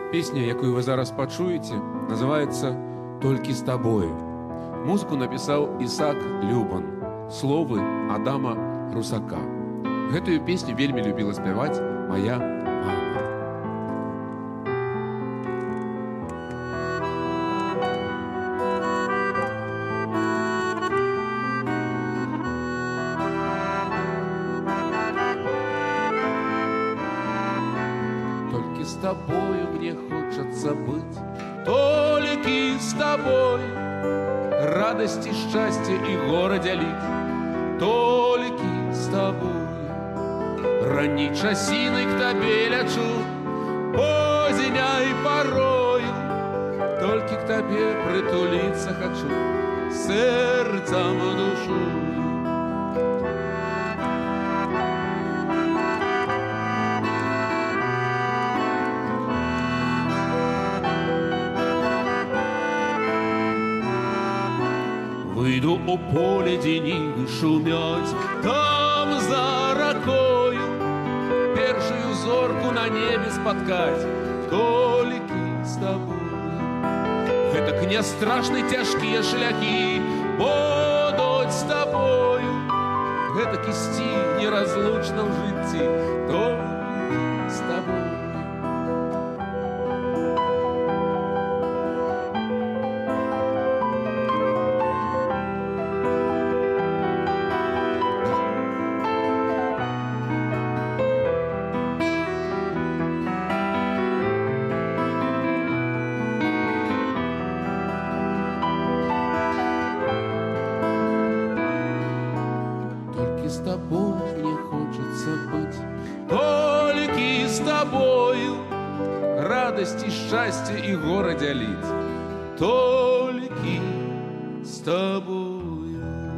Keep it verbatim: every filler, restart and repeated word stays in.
Песня, якую вы зараз пачуеце, называется «Толькі з табою». Музыку напісаў Ісаак Любан, словы Адама Русака. Гэтую песню вельмі любіла спяваць моя мама. Только с тобою мне хочется быть, только с тобой радости, счастья и горе делить, только с тобой ранней часиной к тебе лечу, поздней порою, только к тебе притулиться хочу сердцем душу. Выйду у поле дени шумять, там за ракою першую зорку на небе споткать, только с тобой. Это не страшны тяжкие шляхи, будуть с тобою. Это кисти неразлучно в житті, только с тобой. С тобой мне хочется быть, только с тобою радости, счастья и горе делить, только с тобою.